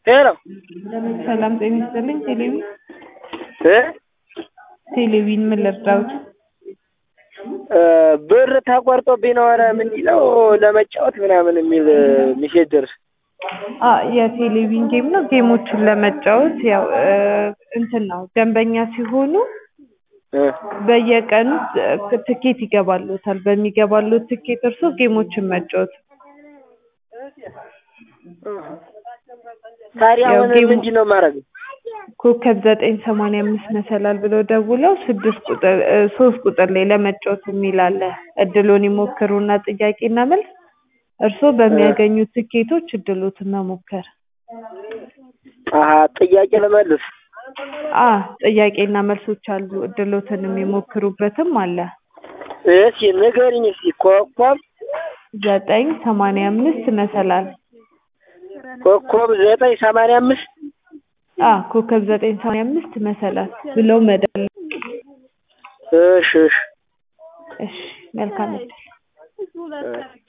ሄሎ ሰላም ጤና ይስጥልኝ። እ ቴሌቪዥን ምን ልርዳዎት? ብር ተቆርጦብኝ ነው። ኧረ ምንድን ነው ለመጫወት ምናምን የሚል ሜሴጅ ደርሶ የቴሌቪዥን ጌም ነው። ጌሞችን ለመጫወት ያው እንትን ነው ደንበኛ ሲሆኑ በየቀኑ ትኬት ይገባሉታል። በሚገባሉት ትኬት እርሶ ጌሞችን መጫወት። ታዲያ አሁን ምንድን ነው የማደርገው? ኮከብ 985 መሰላል ብለው ደውለው 3 ቁጥር ላይ ለመጫወት የሚል አለ። እድሉን ይሞክሩና ጥያቄና መልስ እርስዎ በሚያገኙት ትኬቶች እድሎትን መሞከር። ጥያቄ ለመልስ ጥያቄና መልሶች አሉ። እድሎትን የሚሞክሩበትም አለ። እሺ ንገሪኝ እስኪ። ኮከብ 985 መሰላል ኮከብ 985 ኮከብ 985 መሰላል ብለው መደወል። እሺ መልካም እድል።